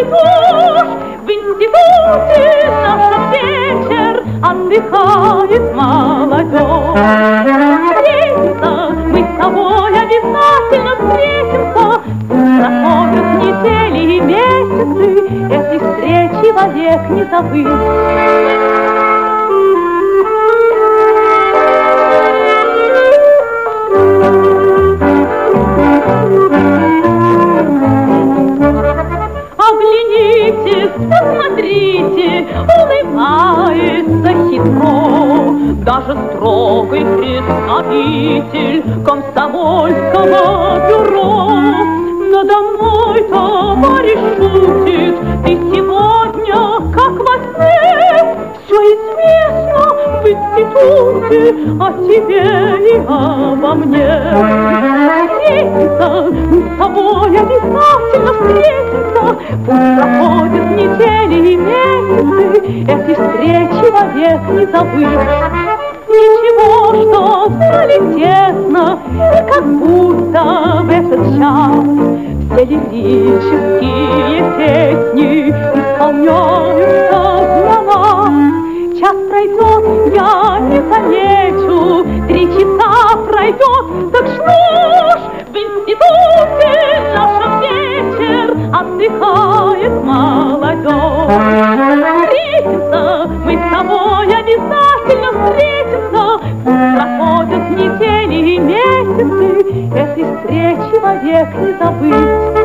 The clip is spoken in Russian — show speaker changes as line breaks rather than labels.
уж в институте нашем вечер отдыхает молодежь. Встретимся мы с тобой, обязательно встретимся. Проходят недели и месяцы, этой встречи вовек не забыть. Оглянитесь, посмотрите, улыбается хитро даже строгий представитель комсомольского бюро. Надо мной, товарищ, шутит, ты сегодня, как во сне, все известно в институте о тебе и обо мне. Встретимся, мы с тобой обязательно встретимся. Пусть проходят недели и месяцы, эти встречи вовек не забыть. Ничего, что в зале тесно, и как будто в этот час все лирические песни исполняются для нас. Час пройдет, я не замечу, 3 часа пройдет, так что ж, в институте нашем вечер отдыхает молодежь. Встретимся, мы с тобой обязательно встретимся. Проходят недели и месяцы, этой встречи вовек не забыть.